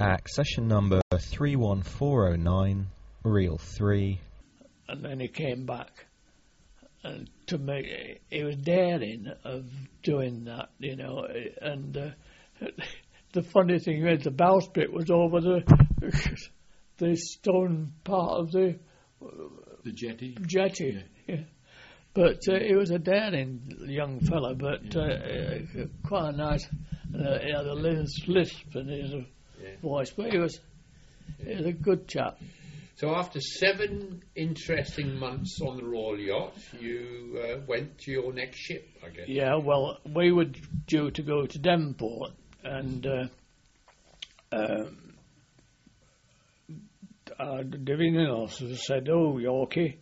Accession number 31409, reel 3. And then he came back. And to me, he was daring of doing that, you know. And the funny thing is, the bowsprit was over the stone part of the jetty. Yeah. But he was a daring young fella, but quite a nice. He had a lisp in his voice, but he was a good chap. So after 7 interesting months on the Royal Yacht, you went to your next ship, I guess. Yeah, well, we were due to go to Devonport, and the division officer said, "Oh, Yorkie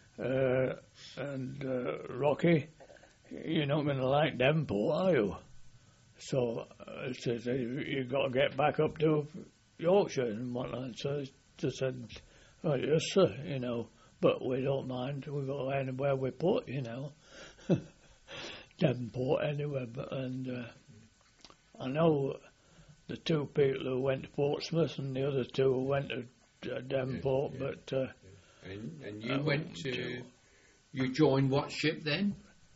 and Rocky, you're not going to like Devonport, are you?" So I said, "You've got to get back up to Yorkshire and whatnot." So I said, "Oh, yes, sir, you know, but we don't mind. We go anywhere we put, you know." Devonport anywhere, and I know the 2 people who went to Portsmouth and the other 2 who went to Devonport, but... And you went to... You joined what ship then?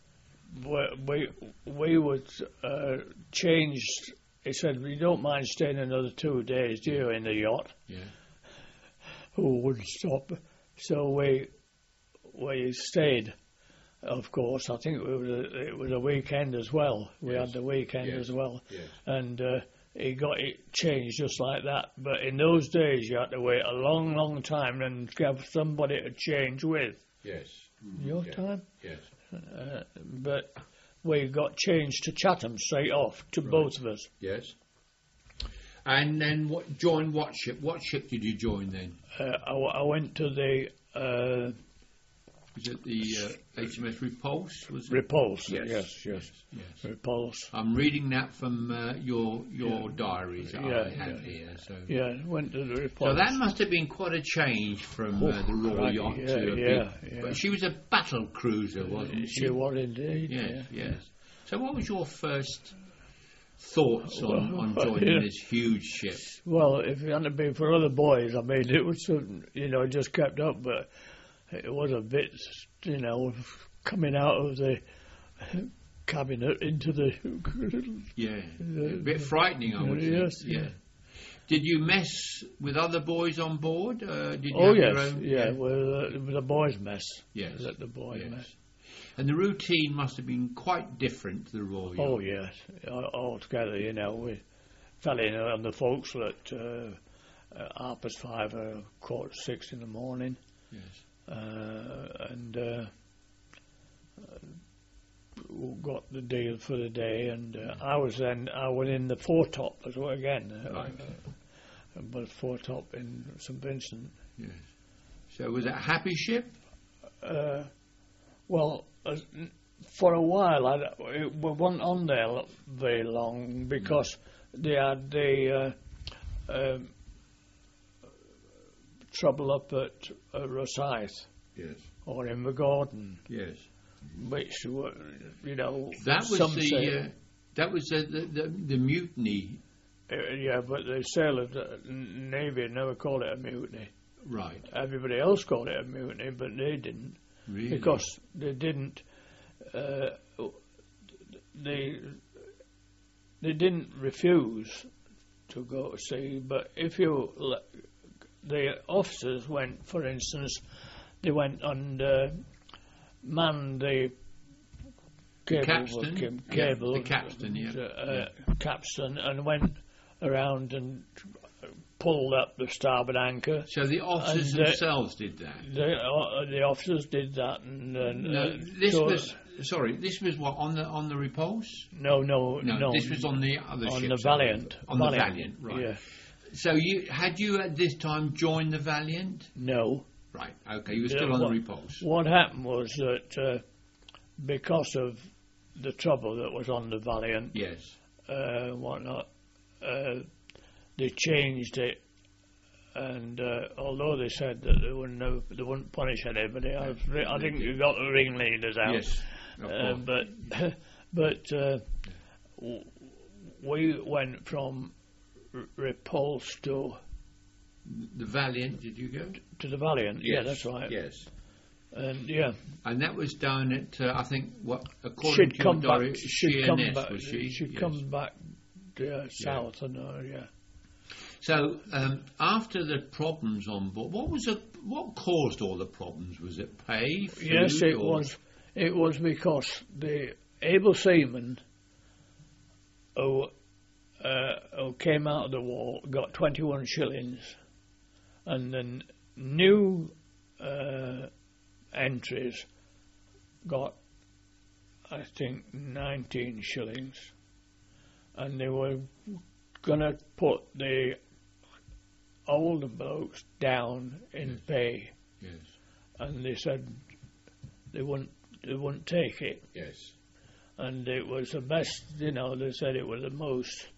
We would changed... He said, "We don't mind staying another 2 days, do you, in the yacht?" Yeah. Who wouldn't stop. So we stayed, of course. I think it was a weekend as well. We had the weekend as well. Yes. And he got it changed just like that. But in those days, you had to wait a long, long time and have somebody to change with. Yes. Your time? Yes. But we got changed to Chatham straight off, to both of us. Yes. And then joined what ship? What ship did you join then? I went to the... was it the HMS Repulse? Was it? Repulse, Yes. yes. Repulse. I'm reading that from your diaries that I have here. So. Yeah, went to the Repulse. So that must have been quite a change from the Royal Yacht to a big... But she was a battle cruiser, wasn't she? She was indeed. Yes. So what was your first thoughts on joining this huge ship? Well, if it hadn't been for other boys, I mean, it was, just kept up, but it was a bit, coming out of the cabinet into the... a bit frightening, I would say. Yes. Yeah. Did you mess with other boys on board? Did you have your own? Yeah, well, it was a boys' mess. Yes. The boys' mess. And the routine must have been quite different to the Royal Yacht. Oh, yes. Altogether, we fell in on the forecastle at 5:30 or 5:45 in the morning. Yes. And got the deal for the day, and I was in the foretop as well again. But foretop in St Vincent. Yes. So was it a happy ship? Well, for a while we weren't on there very long because they had the trouble up at Rosyth. Yes. Or in the Gordon. Yes. Which that was that was the mutiny. Yeah, but the sailors, Navy never called it a mutiny. Right. Everybody else called it a mutiny, but they didn't. Really? Because they didn't. They didn't refuse to go to sea, but if the officers went, for instance, they went and manned the capstan, capstan, and went around and pulled up the starboard anchor. So the officers themselves did that? The officers did that. This was what, on the Repulse? No. This was on the other ship. On the Valiant. On the Valiant, right. Yeah. So you at this time joined the Valiant? No. Right, okay, you were still on the Repulse. What happened was that because of the trouble that was on the Valiant, they changed it, and although they said that they wouldn't punish anybody, I think you got the ringleaders out. Yes, of course. But we went from repulsed to The Valiant, did you go? the Valiant. Yes. Yeah, that's right. Yes. And yeah, And that was down at, I think, according she'd to come your back. diary, She'd come Sheerness, back. was she? She'd Yes. come back south, and yeah. So after the problems on board, what caused all the problems? Was it pay? Food, Yes, it or? was. It was because the able seamen who came out of the war got 21 shillings, and then new entries got, I think, 19 shillings, and they were going to put the older blokes down in pay, Yes. and they said they wouldn't take it, Yes. and it was the best. They said it was the most.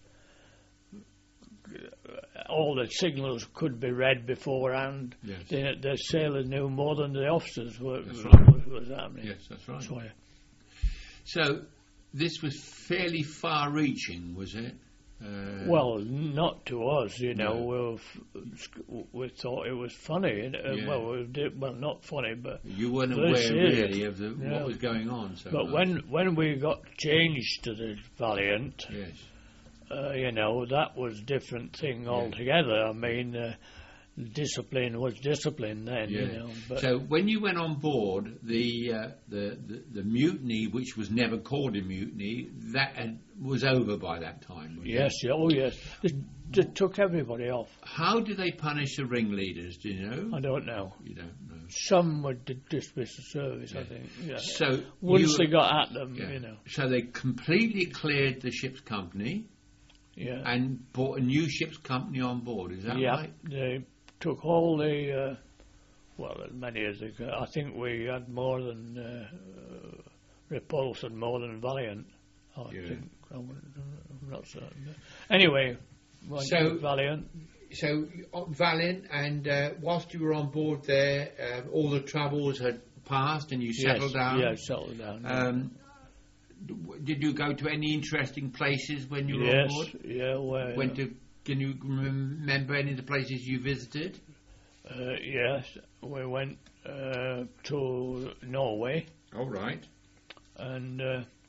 All the signals could be read beforehand. Yes. The sailors knew more than the officers were That's right. was happening. Yes, that's right. That's why. So this was fairly far-reaching, was it? Well, not to us, No. We thought it was funny. Yeah. Well, not funny, but You weren't very aware serious. really of Yeah. what was going on. So but much. when we got changed to the Valiant, Yes. that was a different thing altogether. I mean, discipline was discipline then, Yeah. But So when you went on board, the mutiny, which was never called a mutiny, was over by that time. Was yes, it? oh yes, they took everybody off. How do they punish the ringleaders? Do you know? I don't know. You don't know. Some would dismiss the service, I Yeah. think. Yeah. So Once they got at them, yeah. So they completely cleared the ship's company Yeah. and brought a new ship's company on board. Is that Yeah. right? They took all the, as many as they could. I think we had more than Repulse and more than Valiant. I Yeah. think. I'm not certain. Anyway, So- Valiant. So Valiant, and whilst you were on board there, all the troubles had passed and you settled down. Yeah, settled down. Did you go to any interesting places when you were on yes, board? yeah. Where, Can you remember any of the places you visited? yes, we went to Norway All right. and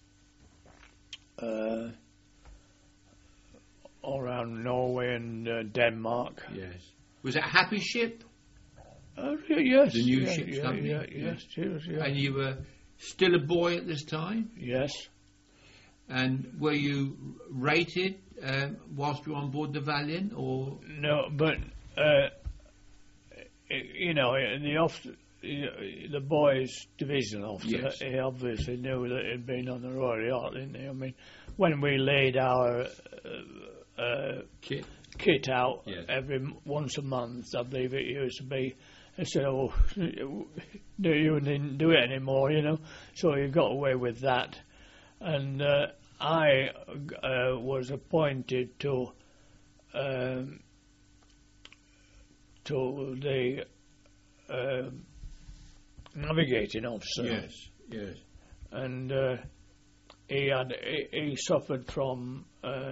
all around Norway and Denmark. Yes. Was it a happy ship? Yes. The new yeah, ship's yeah, company? Yeah, yes, yes, yeah. And you were still a boy at this time? Yes. And were you rated whilst you were on board the Valiant, or No, but the boys' division officer, Yes. he obviously knew that he'd been on the Royal Yacht, didn't he? I mean, when we laid our kit? kit out Yes. once a month, I believe it used to be. I said, "Oh, you didn't do it anymore," So he got away with that, and I was appointed to the navigating officer. Yes, yes. And he suffered from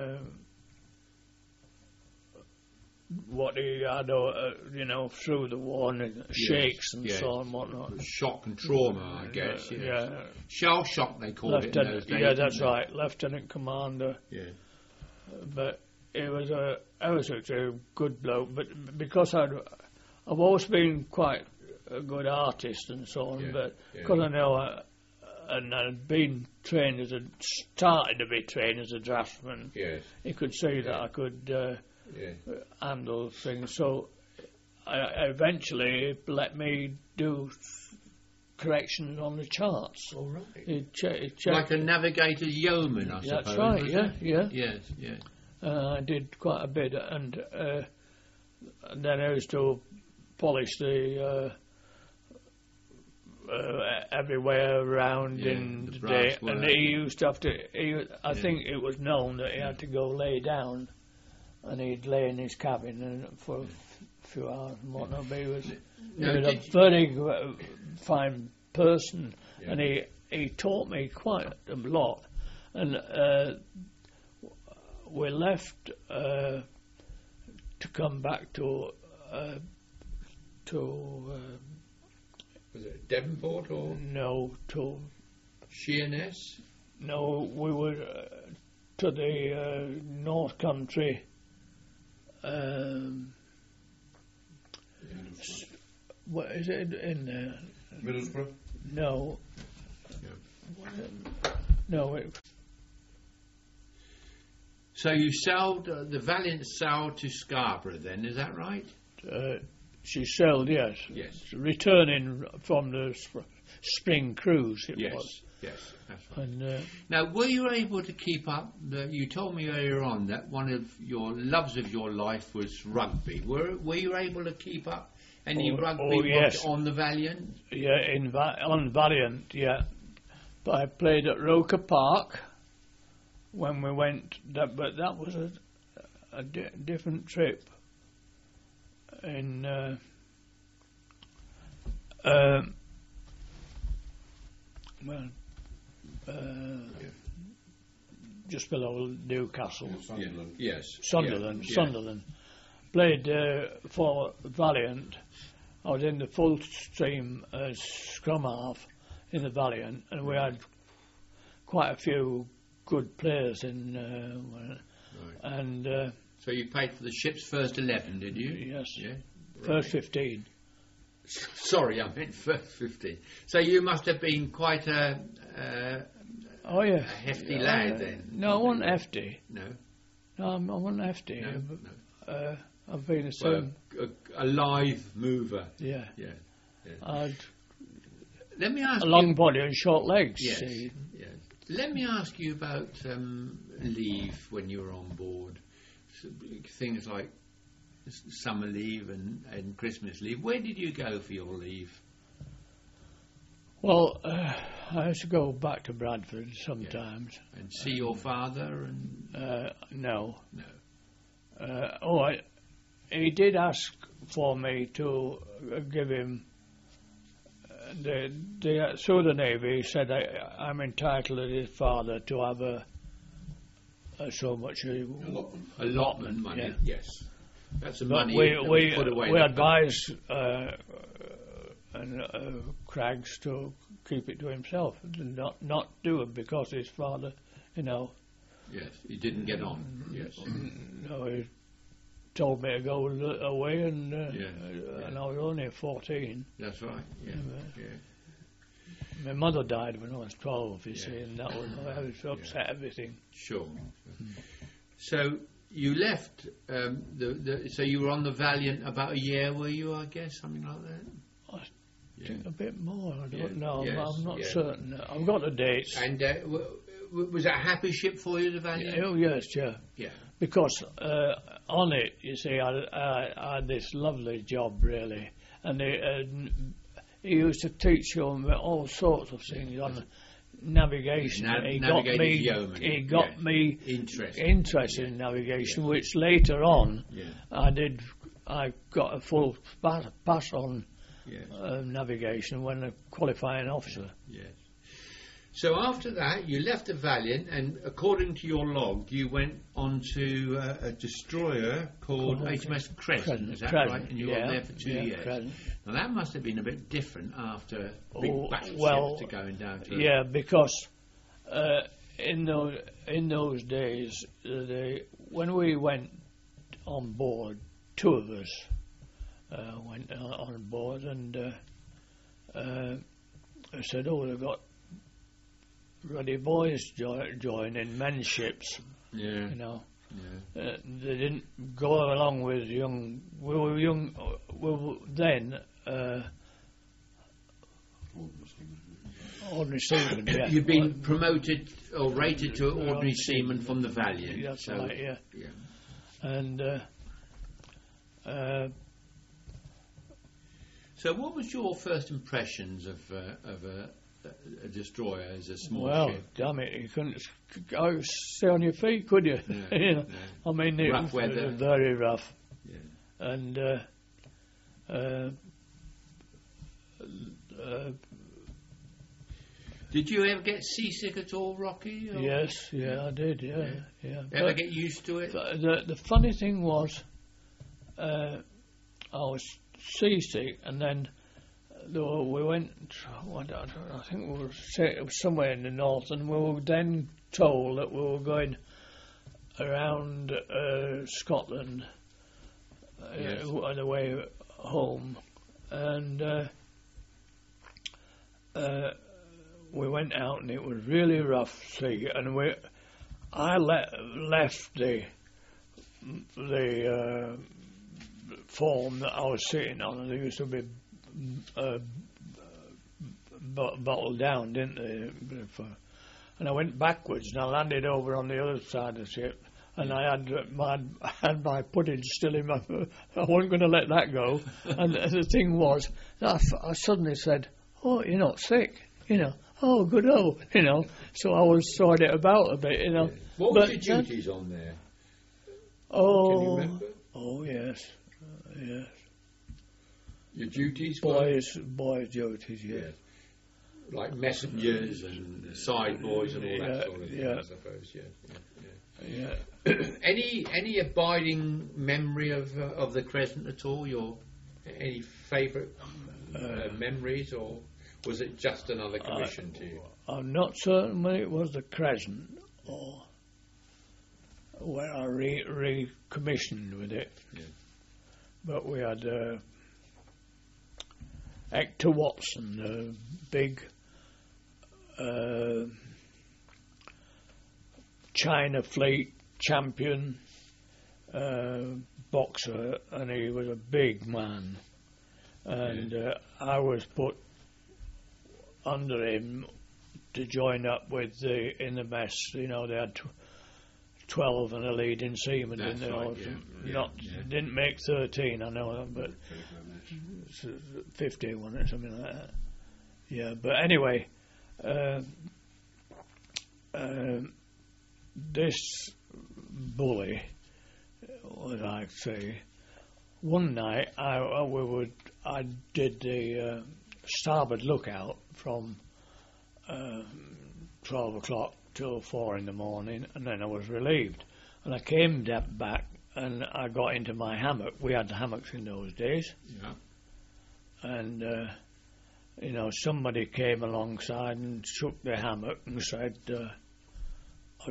what he had, through the war, and shakes and yes. so on and whatnot. Shock and trauma, I guess. Yes. Yeah, Shell shock, they called it in those days. yeah, that's didn't they? right, Lieutenant Commander. Yeah. But he was a good bloke. But because I've always been quite a good artist and so on, Yeah, but yeah. because I know and I'd been started to be trained as a draftsman, Yes. he could see that I could Yeah. handle things. So I eventually let me do corrections on the charts. All right. He'd checked. Like a navigator's yeoman, I suppose. That's right, was yeah, it? yeah. Yes, yes. I did quite a bit, and then I used to polish the everywhere around Yeah, in the the brass day, work. and he used to have to. I think it was known that he had to go lay down, and he'd lay in his cabin and for a few hours and whatnot. But he was, No, he was did a very fine person, Yeah. and he taught me quite a lot, and we left to come back to Was it Devonport or no, to Sheerness? no, we were to the North Country. What is it in there? Middlesbrough? No. Yeah. No, So you sailed, the Valiant sailed to Scarborough then, is that right? she sailed, yes. Yes. Returning from the spring cruise, it Yes, was. yes, that's right. And Now, were you able to keep up, you told me earlier on that one of your loves of your life was rugby. Were you able to keep up any rugby yes. on the Valiant? yeah, on Valiant, yeah. But I played at Roker Park when we went, but that was a different trip. In just below Newcastle, Sunderland. Yes. Sunderland. Yeah. Sunderland. Played for Valiant. I was in the full stream scrum half in the Valiant, and we had quite a few good players in. Right. And So you played for the ship's first 11, did you? yes, Yeah. first 15. Sorry, I meant first 15. So you must have been quite a Oh yeah, hefty lad then. No, I wasn't hefty. No, No, I wasn't hefty. no, but, no. I've been the Well, same. a live mover. Yeah, Yeah. I had Let me ask a you. long body and short legs. Yes. See. Yes. Let me ask you about leave when you were on board. So, things like summer leave and Christmas leave. Where did you go for your leave? Well, I used to go back to Bradford sometimes. And see your father and No. no. He did ask for me to give him through the Navy. He said I'm entitled as his father to have so much Allotment money. Yeah. Yes. That's the But money we that we put away. we advised Craggs to keep it to himself, not do it because his father, Yes, he didn't get on. Yes. he told me to go away, and Yeah. and I was only 14. That's right. Yeah. Yeah. My mother died when I was 12, you see, Yeah. and that was upset everything. Sure. So you left. So you were on the Valiant about a year, were you? I guess something like that. I think a bit more. I don't Yeah. know. Yes. I'm not Yeah. certain. I've got the dates. And was that a happy ship for you, the Valiant? Oh yes, yeah. Yeah. Because on it, you see, I had this lovely job really, and he used to teach you all sorts of things on navigation. He got me interested in navigation, which later on I got a full pass on navigation when a qualifying officer. Yes. So after that, you left the Valiant, and according to your log, you went on to a destroyer called HMS Crescent. Is that right? And you were there for 2 years. Crescent. Now that must have been a bit different after big battleships to going down to. Yeah, because in those days, when we went on board, two of us went on board, and I said, "Oh, they've got ruddy boys joining men's ships." Yeah. They didn't go along with young. We were young. We were then. Ordinary seaman. Yeah. You've been promoted or rated to ordinary seaman from the Valiant. That's right. Yeah. And so, what was your first impressions of a destroyer as a small well, ship? damn it, you couldn't stay on your feet, could you? No, I mean, it rough was weather. very rough. Yeah. And did you ever get seasick at all, Rocky? Or? yes, I did. Yeah. Ever get used to it? The funny thing was, I was seasick, and then we went. I think we were somewhere in the north, and we were then told that we were going around Scotland on the way home, and we went out, and it was really rough sea, and I left the form that I was sitting on, and they used to be bottled down, didn't they? And I went backwards, and I landed over on the other side of the ship, and I had my pudding still in my. I wasn't going to let that go. And the thing was, I suddenly said, "Oh, you're not sick," Oh, good So I was throwing it about a bit, What were your duties on there? Oh, can you remember? Oh, yes. Your duties? Boys' duties, yes. Like messengers and side boys and all that sort of thing, I suppose. Yeah. Any abiding memory of the Crescent at all? Any favourite memories, or was it just another commission to you? I'm not certain when it was the Crescent or where I recommissioned with it. Yeah. But we had Hector Watson, a big China Fleet champion boxer, and he was a big man. And I was put under him to join up with in the mess. They had 12 and a leading seaman, didn't they? Right, Didn't make 13, I know that, but 50, wasn't it? Something like that. Yeah, but anyway, this bully, as I say, one night I did the starboard lookout from 12 o'clock till 4 in the morning, and then I was relieved. And I came back, and I got into my hammock. We had hammocks in those days. Yeah. And, somebody came alongside and shook the hammock and said, are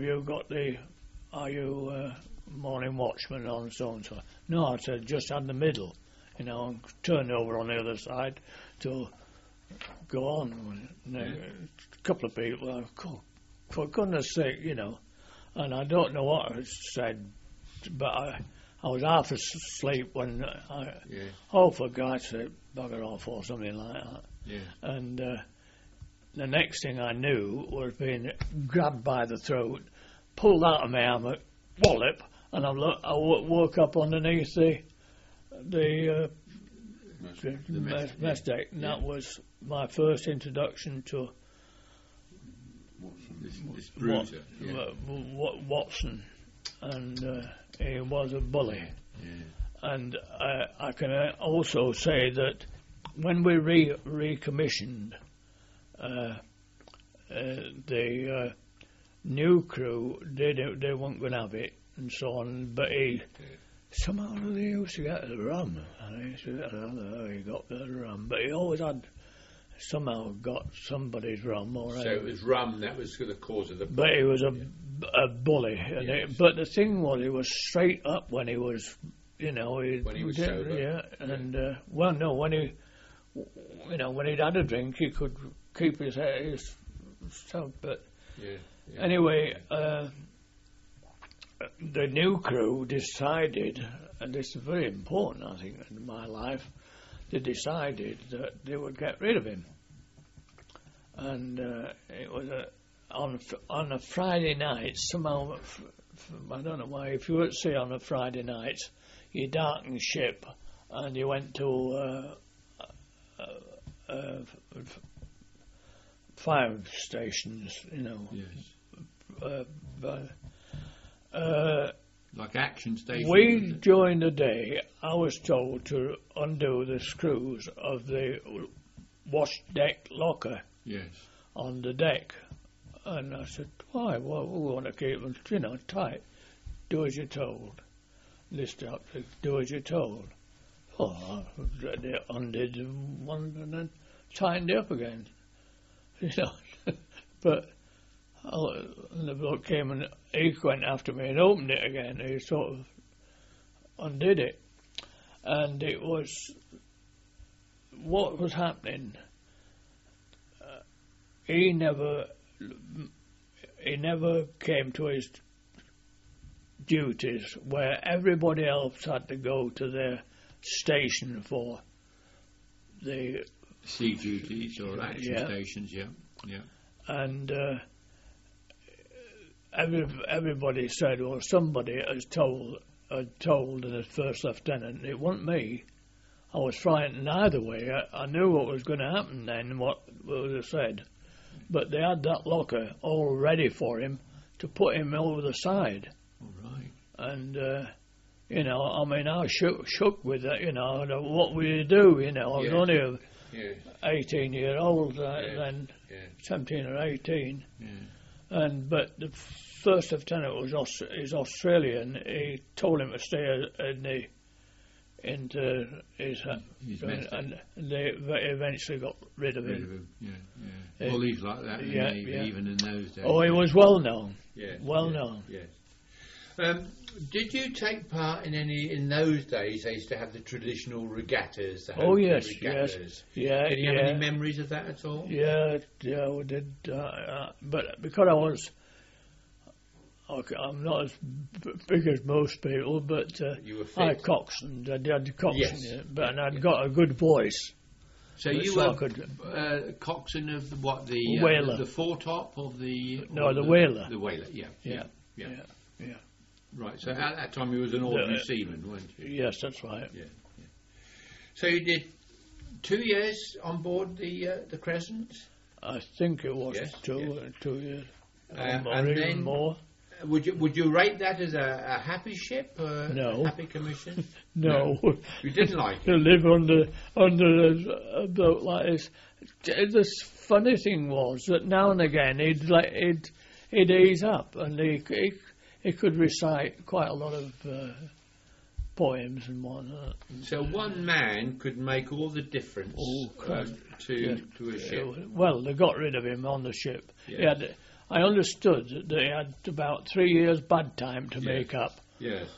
you morning watchman on so-and-so? No, I said, just on the middle, and turned over on the other side to go on. A couple of people, for goodness sake, and I don't know what I said, but I was half asleep when for God's sake, bugger off or something like that. Yeah. And the next thing I knew was being grabbed by the throat, pulled out of my hammock, wallop, and I woke up underneath the mess deck, and that was my first introduction to this bruiser, Watson, and he was a bully. Yeah. And I can also say that when we recommissioned the new crew, they weren't going to have it and so on, but somehow they used to get the rum, and I don't know how he got the rum, but he always had somehow got somebody's rum. So it was rum that was the cause of the problem. But he was a bully. But the thing was, he was straight up when he was, when he was sober. Yeah, and when he'd had a drink, he could keep his stuff. But anyway, the new crew decided, and this is very important, I think, in my life. They decided that they would get rid of him, and it was on a Friday night. Somehow, I don't know why. If you were at sea on a Friday night, you darkened ship and you went to fire stations. Like action stations. During the day, I was told to undo the screws of the wash deck locker on the deck. And I said, why? Well, we want to keep them, tight. Do as you're told. list up to do as you're told. Oh, I undid one and then tightened it up again. You know, but the bloke came and he went after me and opened it again. He sort of undid it, and it was what was happening. He never came to his duties where everybody else had to go to their station for the sea duties or action stations. Yeah. And everybody said, well, somebody had told the first lieutenant. It wasn't me. I was frightened either way. I knew what was going to happen then, what was said. But they had that locker all ready for him to put him over the side. All right. And, you know, I mean, I shook with that, you know, what will you do, you know. I was only a 18-year-old then, 17 or 18. Yeah. But the first lieutenant is Australian. He told him to stay into his and they eventually got rid of him. Yeah. Bullies like that, even in those days. Oh, he was well known. Known. Yes. Did you take part in those days? They used to have the traditional regattas. Yes. Yeah. Did you have any memories of that at all? Yeah, we did. But because I'm not as big as most people, but I coxswained. I did coxswain, and I'd got a good voice. So you were coxswain of the whaler, the foretop of the the whaler. The whaler, yeah. Right. So at that time you was an ordinary seaman, weren't you? Yes, that's right. Yeah. So you did 2 years on board the Crescent. I think it was 2 years, and even then more. Would you rate that as a happy ship? No. A happy commission? No. You didn't like it? To live under a boat like this. The funny thing was that now and again he'd ease up, and he could recite quite a lot of poems and whatnot. So one man could make all the difference to a ship. Well, they got rid of him on the ship. Yeah. I understood that he had about 3 years bad time to make up. Yes.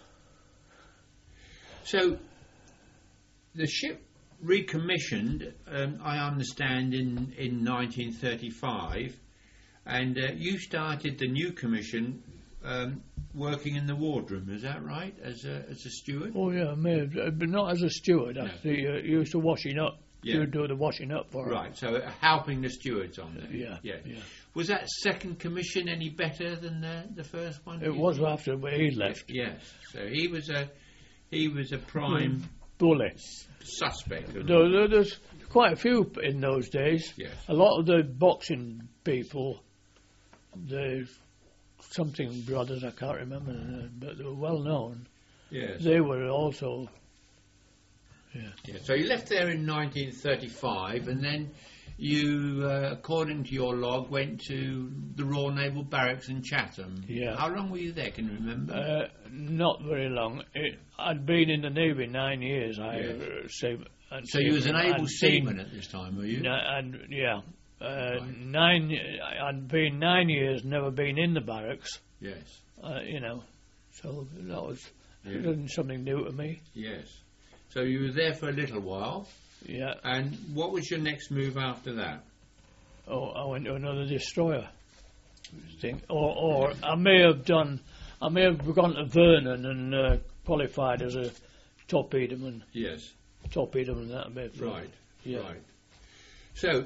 So the ship recommissioned, I understand, in 1935, and you started the new commission working in the wardroom. Is that right? As a steward? Oh yeah, but not as a steward. No. Actually, used to washing up. You do the washing up for right. So helping the stewards on there. Yeah. Was that second commission any better than the first one? It was after he left. Yes. So he was a prime bully suspect. There's quite a few in those days. Yes. A lot of the boxing people, the something brothers, I can't remember, but they were well known. Yes. They were also. Yeah. So you left there in 1935, and then you, according to your log, went to the Royal Naval Barracks in Chatham. Yeah. How long were you there? Can you remember? Not very long. I'd been in the Navy 9 years. So you was an able seaman at this time, were you? Right. I'd been 9 years, never been in the barracks. Yes. So that was something new to me. Yes. So you were there for a little while. Yeah. And what was your next move after that? Oh, I went to another destroyer thing. Or I may have gone to Vernon and qualified as a torpedoman. Yes. Torpedoman, that a bit. Right. Yeah. Right. So,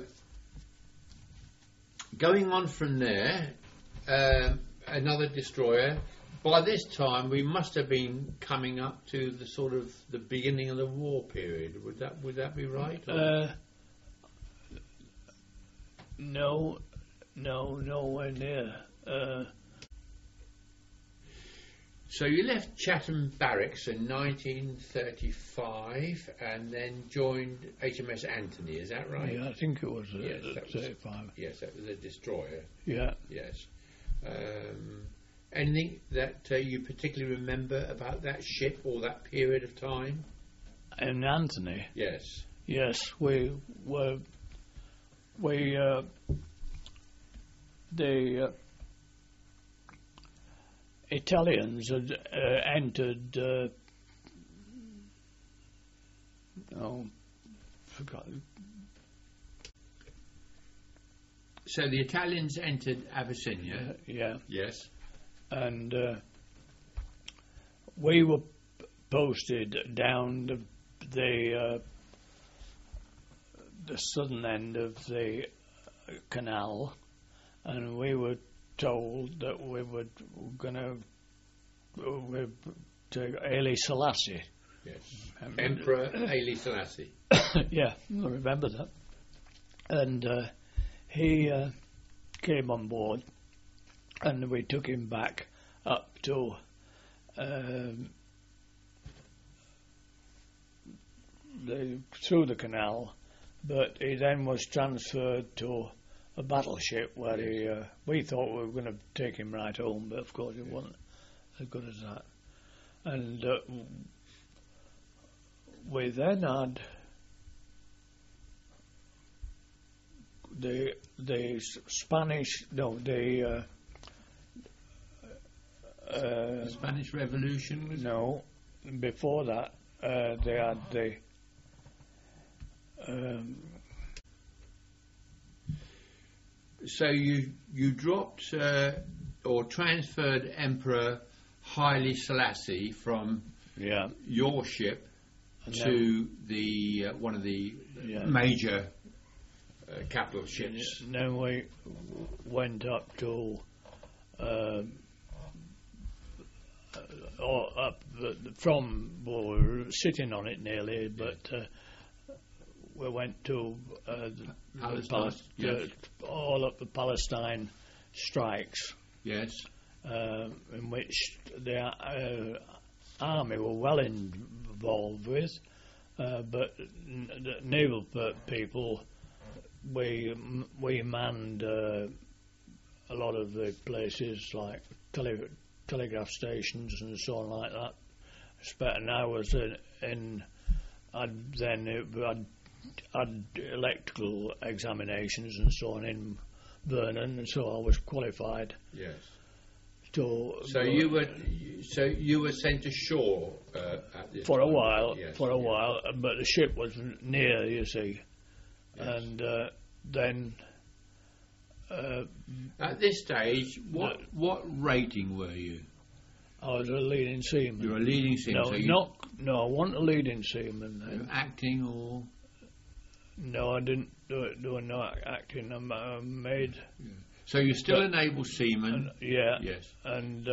going on from there, another destroyer. By this time, we must have been coming up to the sort of the beginning of the war period. Would that be right? No, nowhere near. So you left Chatham Barracks in 1935 and then joined HMS Anthony, is that right? Yeah, I think it was 35. Yes, that was a destroyer. Yeah. Yes. Anything that you particularly remember about that ship or that period of time? In Anthony? Yes. Yes, the Italians had entered. Forgot. So the Italians entered Abyssinia. Yeah. Yes. And we were posted down the southern end of the canal, and we were told that we were going to take Haile Selassie. Yes. Emperor Haile Selassie. Yeah, I remember that. And he came on board, and we took him back up to through the canal, but he then was transferred to a battleship where we thought we were going to take him right home, but of course it wasn't as good as that. And we then had the Spanish, the Spanish Revolution? No, before that they had the so you dropped or transferred Emperor Haile Selassie from your ship to the one of the major capital ships. And then we went up to from we were sitting on it nearly, but we went to all up the Palestine strikes. Yes. In which the army were well involved with, but the naval people, we manned a lot of the places like telegraph stations and so on like that. And I was had electrical examinations and so on in Vernon, and so I was qualified. Yes. So you were sent ashore at this for time. a while. Yes, for a while, but the ship was near, you see, and then. At this stage, what rating were you? I was a leading seaman. You were a leading seaman. No, I wasn't a leading seaman then. Acting or? No, I didn't do no acting. I made. Yeah. So you're still a naval seaman? Yeah. Yes. And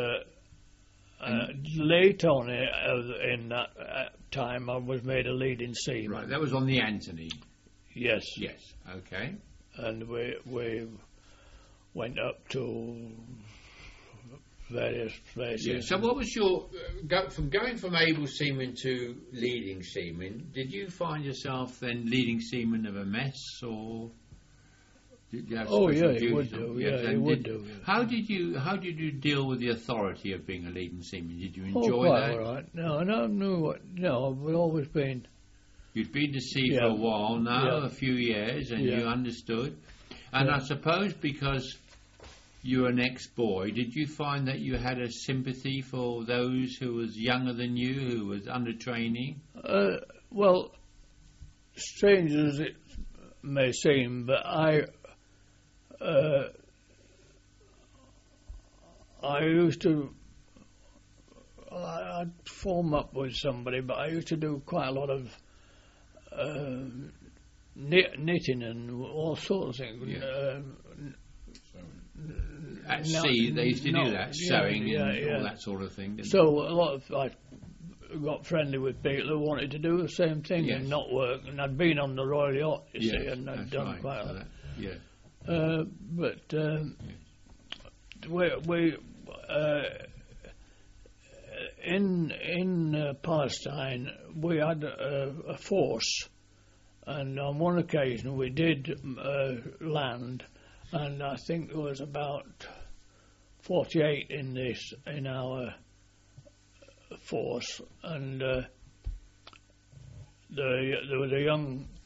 late on in that time, I was made a leading seaman. Right, that was on the Anthony? Yes. Yes, okay. And we went up to various places. Yeah. So what was your... going from able seaman to leading seaman, did you find yourself then leading seaman of a mess, or... Did you have you would do. Yeah, you would do. Yeah. How did you deal with the authority of being a leading seaman? Did you enjoy quite that? All right. No, we've always been. You'd been to sea for a while now, a few years, and you understood. And I suppose because you were an ex-boy, did you find that you had a sympathy for those who was younger than you, who was under training? Well, strange as it may seem, but I used to. I'd form up with somebody, but I used to do quite a lot of knitting and all sorts of things. Yeah. At sea, they used to do that, sewing and all that sort of thing. So a lot of I got friendly with people who wanted to do the same thing and not work. And I'd been on the Royal Yacht, you see, and I'd done quite a lot. Yeah. But we in Palestine we had a force, and on one occasion we did land, and I think there was about 48 in our force, and there was a young